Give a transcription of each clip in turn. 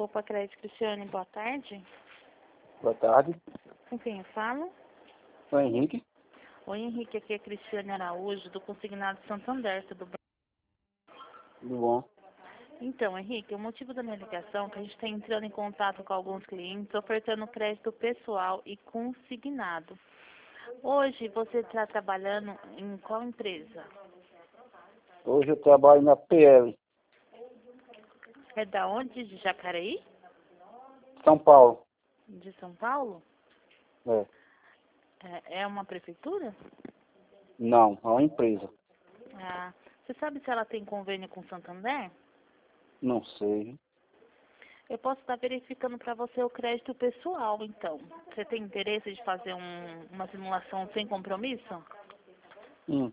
Opa, Crédito Cristiane, boa tarde. Boa tarde. Com quem eu falo? Sou Henrique. Oi, Henrique, aqui é Cristiane Araújo, do Consignado Santander, tudo bem? Tudo bom? Então, Henrique, o motivo da minha ligação é que a gente está entrando em contato com alguns clientes, ofertando crédito pessoal e consignado. Hoje, você está trabalhando em qual empresa? Hoje eu trabalho na PL, É da onde? De Jacareí? São Paulo. De São Paulo? É. É uma prefeitura? Não, é uma empresa. Ah, você sabe se ela tem convênio com Santander? Não sei. Eu posso estar verificando para você o crédito pessoal, então. Você tem interesse de fazer uma simulação sem compromisso? Hum.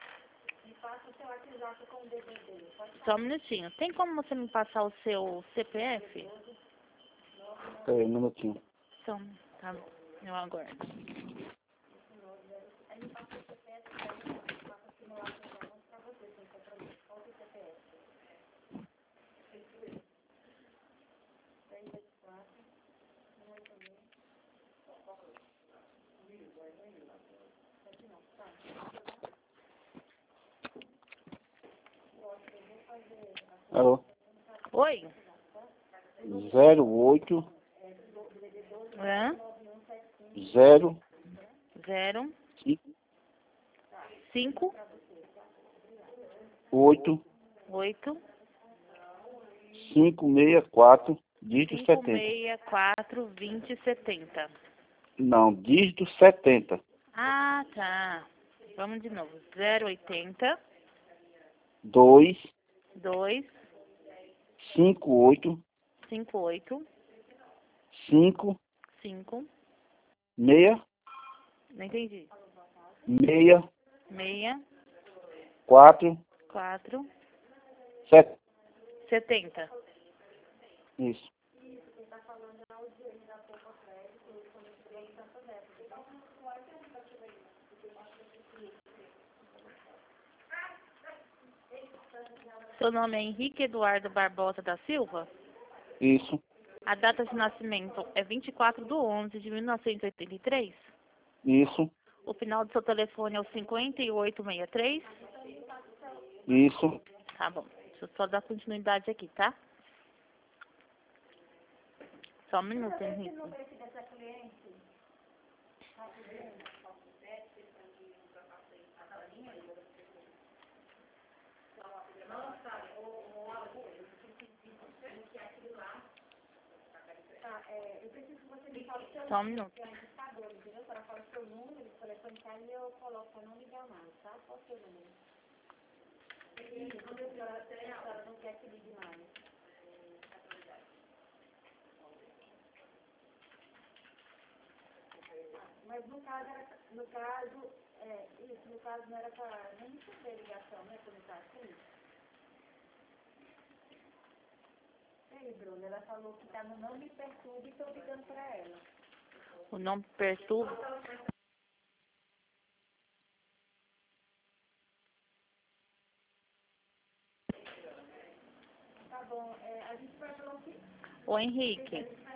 Só um minutinho. Tem como você me passar o seu CPF? Peraí, um minutinho. Então, tá bom. Eu aguardo. Alô? Oi? 08 Hã? 0 0, 5, 8 8, 564 dígito 70. 564 20 70. Não, dígito 70. Ah, tá. Vamos de novo. 080 2 2 58 58 5 5. 6 Não entendi. 6 6 4 4 7. 70. Isso. Seu nome é Henrique Eduardo Barbosa da Silva? Isso. A data de nascimento é 24/11/1983? Isso. O final do seu telefone é o 5863? Isso. Tá bom. Deixa eu só dar continuidade aqui, tá? Só um minuto, Henrique. Só um minuto. Mas no caso, no caso não era para nem receber ligação, né, quando tá assim? Ei, Bruna, ela falou que tá no Não Me Perturbe e tô ligando para ela. O nome perturba. Tá bom, a gente vai falar o quê? Ô, Henrique.